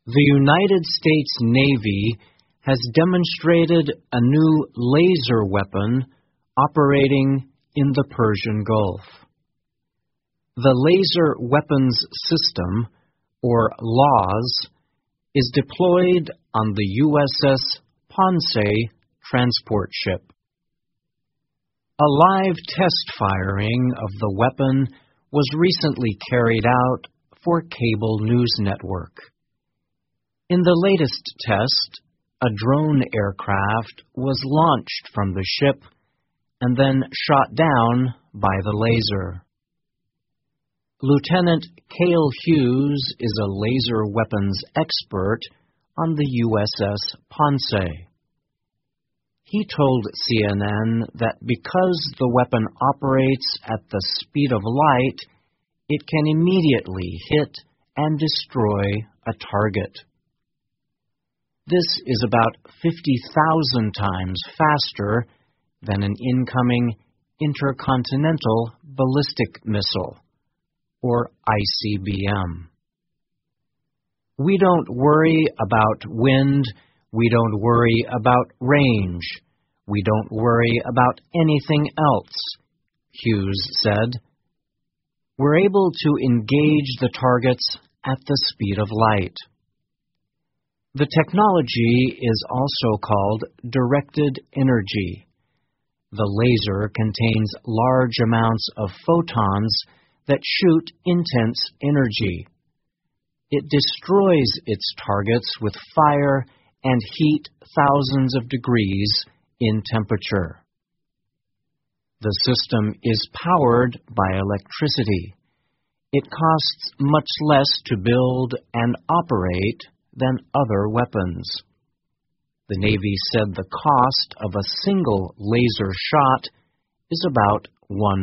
The United States Navy has demonstrated a new laser weapon operating in the Persian Gulf. The Laser Weapons System, or LAWS, is deployed on the USS Ponce transport ship. A live test firing of the weapon was recently carried out for cable news network. In the latest test, a drone aircraft was launched from the ship and then shot down by the laser. Lieutenant Cale Hughes is a laser weapons expert on the USS Ponce. He told CNN that because the weapon operates at the speed of light, it can immediately hit and destroy a target. This is about 50,000 times faster than an incoming intercontinental ballistic missile, or ICBM. We don't worry about wind, we don't worry about range, we don't worry about anything else, Hughes said. We're able to engage the targets at the speed of light. The technology is also called directed energy. The laser contains large amounts of photons that shoot intense energy. It destroys its targets with fire and heat thousands of degrees in temperature. The system is powered by electricity. It costs much less to build and operate than other weapons. The Navy said the cost of a single laser shot is about $1.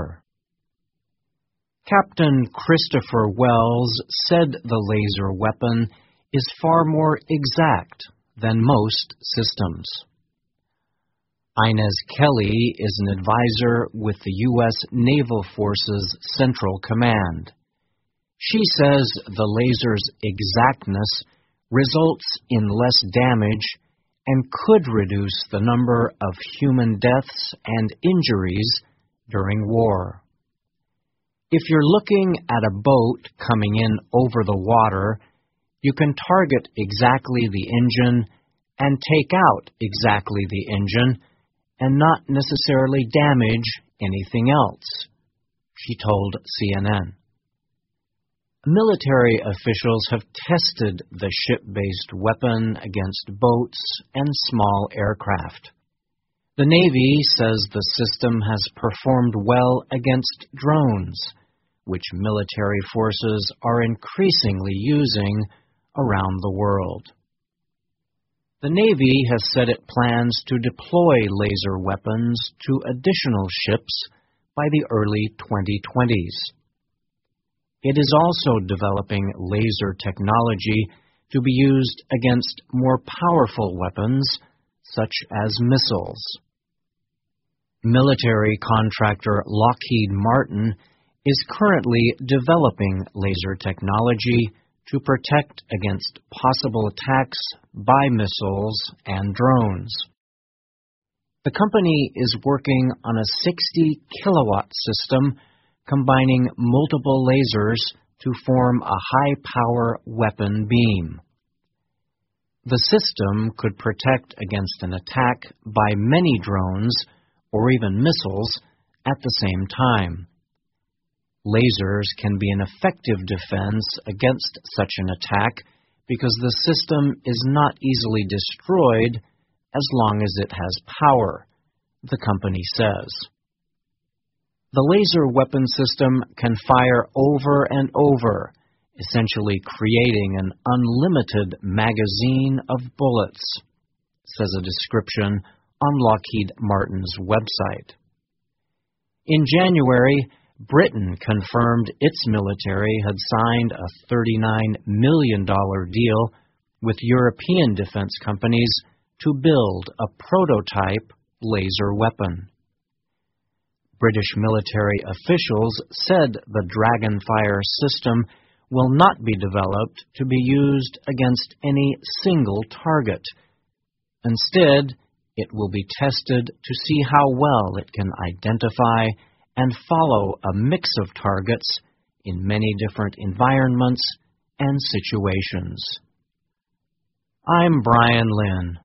Captain Christopher Wells said the laser weapon is far more exact than most systems. Inez Kelly is an advisor with the U.S. Naval Forces Central Command. She says the laser's exactness results in less damage and could reduce the number of human deaths and injuries during war. If you're looking at a boat coming in over the water, you can target exactly the engine and take out exactly the engine and not necessarily damage anything else, she told CNN. Military officials have tested the ship-based weapon against boats and small aircraft. The Navy says the system has performed well against drones, which military forces are increasingly using around the world. The Navy has said it plans to deploy laser weapons to additional ships by the early 2020s. It is also developing laser technology to be used against more powerful weapons, such as missiles. Military contractor Lockheed Martin is currently developing laser technology to protect against possible attacks by missiles and drones. The company is working on a 60-kilowatt system combining multiple lasers to form a high-power weapon beam. The system could protect against an attack by many drones or even missiles at the same time. Lasers can be an effective defense against such an attack because the system is not easily destroyed as long as it has power, the company says. The laser weapon system can fire over and over, essentially creating an unlimited magazine of bullets, says a description on Lockheed Martin's website. In January, Britain confirmed its military had signed a $39 million deal with European defense companies to build a prototype laser weapon. British military officials said the Dragonfire system will not be developed to be used against any single target. Instead, it will be tested to see how well it can identify and follow a mix of targets in many different environments and situations. I'm Brian Lynn.